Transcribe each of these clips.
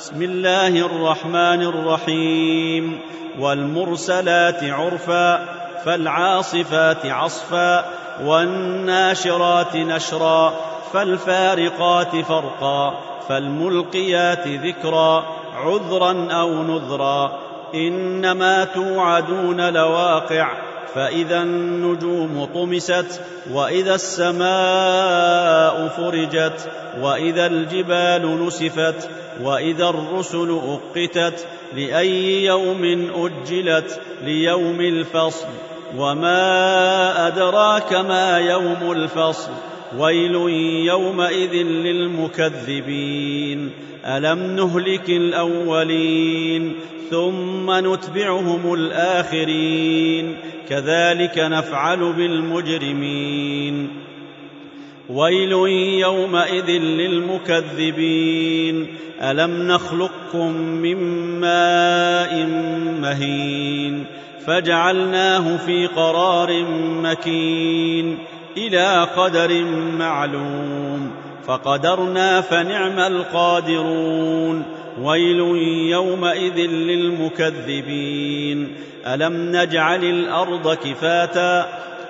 بسم الله الرحمن الرحيم والمرسلات عرفا فالعاصفات عصفا والناشرات نشرا فالفارقات فرقا فالملقيات ذكرا عذرا أو نذرا إنما توعدون لواقع فإذا النجوم طمست وإذا السماء فرجت وإذا الجبال نسفت وإذا الرسل أقتت لأي يوم أجلت ليوم الفصل وما أدراك ما يوم الفصل ويل يومئذ للمكذبين ألم نهلك الأولين ثم نتبعهم الآخرين كذلك نفعل بالمجرمين ويل يومئذ للمكذبين ألم نخلقكم من ماء مهين فجعلناه في قرار مكين إلى قدر معلوم فقدرنا فنعم القادرون ويل يومئذ للمكذبين ألم نجعل الأرض كفاتا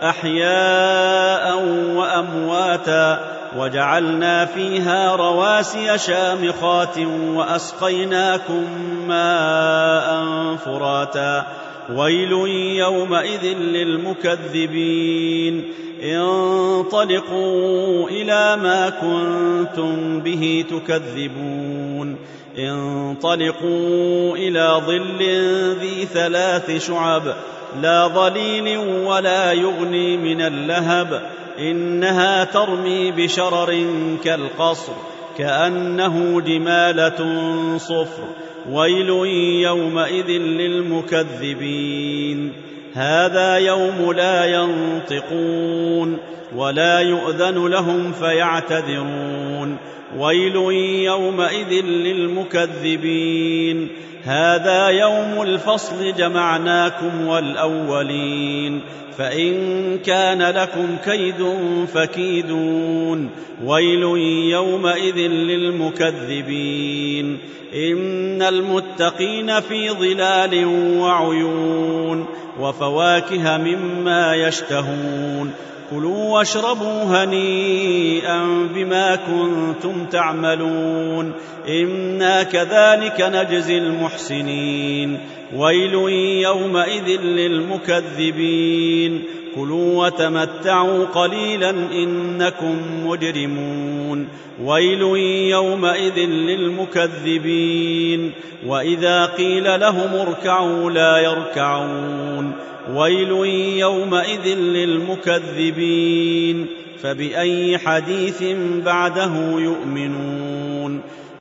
أحياء وأمواتا وجعلنا فيها رواسي شامخات وأسقيناكم ماء فراتا ويل يومئذ للمكذبين انطلقوا إلى ما كنتم به تكذبون انطلقوا إلى ظل ذي 3 شعب لا ظليل ولا يغني من اللهب إنها ترمي بشرر كالقصر كأنه جمالة صفر ويل يومئذ للمكذبين هذا يوم لا ينطقون ولا يؤذن لهم فيعتذرون ويل يومئذ للمكذبين هذا يوم الفصل جمعناكم والأولين فإن كان لكم كيد فكيدون ويل يومئذ للمكذبين إن المتقين في ظلال وعيون وفواكه مما يشتهون كلوا واشربوا هنيئا بما كنتم تعملون إنا كذلك نجزي المحسنين ويل يومئذ للمكذبين كلوا وتمتعوا قليلا إنكم مجرمون ويل يومئذ للمكذبين وإذا قيل لهم اركعوا لا يركعون ويل يومئذ للمكذبين فبأي حديث بعده يؤمنون